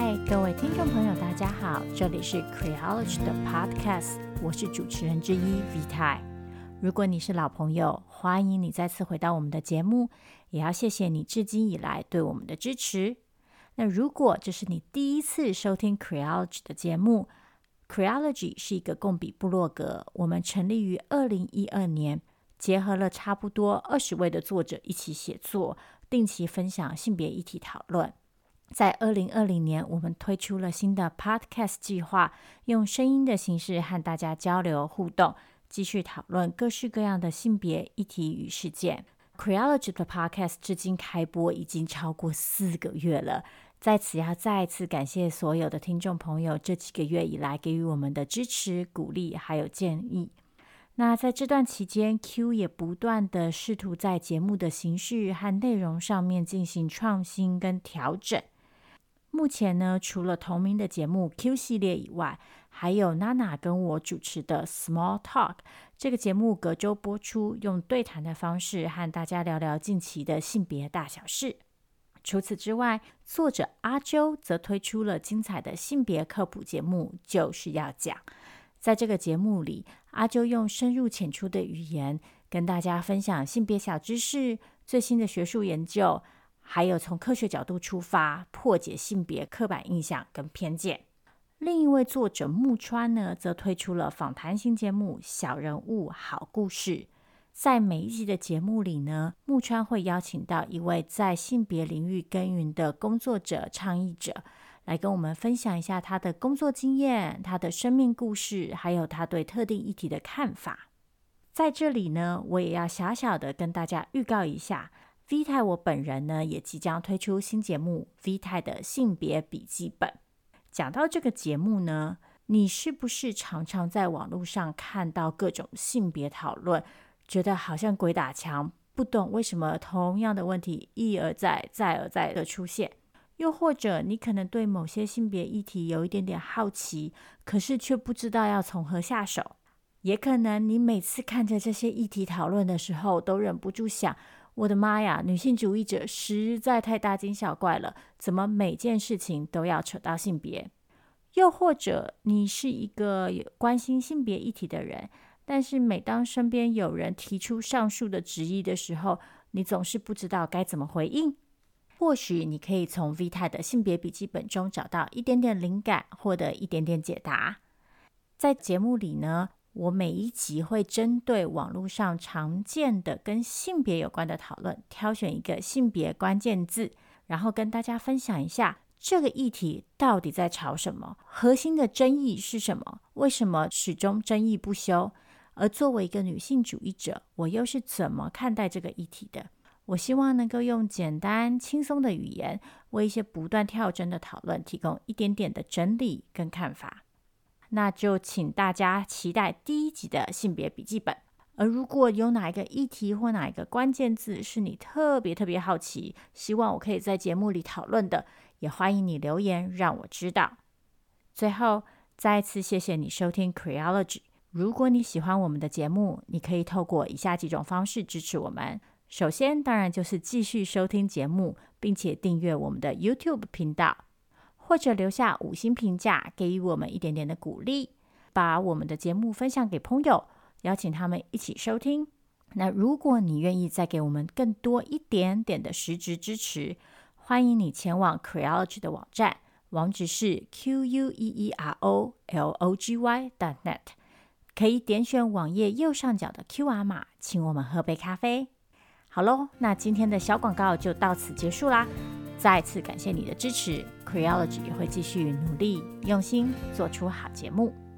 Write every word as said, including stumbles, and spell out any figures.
嗨，各位听众朋友大家好，这里是 Creology 的 Podcast， 我是主持人之一 Vita。 如果你是老朋友，欢迎你再次回到我们的节目，也要谢谢你至今以来对我们的支持。那如果这是你第一次收听 Creology 的节目， Creology 是一个共笔部落格，我们成立于二零一二年，结合了差不多二十位的作者一起写作，定期分享性别议题讨论。在二零二零年，我们推出了新的 Podcast 计划，用声音的形式和大家交流互动，继续讨论各式各样的性别议题与事件。 Creology 的 Podcast 至今开播已经超过四个月了，在此要再次感谢所有的听众朋友这几个月以来给予我们的支持、鼓励还有建议。那在这段期间， Q 也不断的试图在节目的形式和内容上面进行创新跟调整。目前呢，除了同名的节目 Q 系列以外，还有娜娜跟我主持的 Small Talk， 这个节目隔周播出，用对谈的方式和大家聊聊近期的性别大小事。除此之外，作者阿啾则推出了精彩的性别科普节目，就是要讲。在这个节目里，阿啾用深入浅出的语言跟大家分享性别小知识、最新的学术研究，还有从科学角度出发，破解性别刻板印象跟偏见。另一位作者木川呢，则推出了访谈型节目《小人物好故事》。在每一集的节目里呢，木川会邀请到一位在性别领域耕耘的工作者、倡议者，来跟我们分享一下他的工作经验、他的生命故事，还有他对特定议题的看法。在这里呢，我也要小小的跟大家预告一下， Vita 我本人呢也即将推出新节目 Vita 的性别笔记本。讲到这个节目呢，你是不是常常在网络上看到各种性别讨论，觉得好像鬼打墙，不懂为什么同样的问题一而再再而再的出现？又或者你可能对某些性别议题有一点点好奇，可是却不知道要从何下手。也可能你每次看着这些议题讨论的时候，都忍不住想，我的妈呀，女性主义者实在太大惊小怪了，怎么每件事情都要扯到性别？又或者你是一个关心性别议题的人，但是每当身边有人提出上述的质疑的时候，你总是不知道该怎么回应。或许你可以从 Vita 的性别笔记本中找到一点点灵感，获得一点点解答。在节目里呢，我每一集会针对网络上常见的跟性别有关的讨论，挑选一个性别关键字，然后跟大家分享一下这个议题到底在吵什么，核心的争议是什么，为什么始终争议不休，而作为一个女性主义者，我又是怎么看待这个议题的。我希望能够用简单轻松的语言，为一些不断跳针的讨论提供一点点的整理跟看法。那就请大家期待第一集的性别笔记本。而如果有哪一个议题或哪一个关键字是你特别特别好奇，希望我可以在节目里讨论的，也欢迎你留言让我知道。最后再一次谢谢你收听 Creology。 如果你喜欢我们的节目，你可以透过以下几种方式支持我们。首先当然就是继续收听节目，并且订阅我们的 YouTube 频道，或者留下五星评价，给予我们一点点的鼓励，把我们的节目分享给朋友，邀请他们一起收听。那如果你愿意再给我们更多一点点的实质支持，欢迎你前往 Creology 的网站，网址是 Q U E E R O L O G Y dot net， 可以点选网页右上角的 Q R 码，请我们喝杯咖啡。好咯，那今天的小广告就到此结束啦。再次感谢你的支持， Creology 也会继续努力用心做出好节目。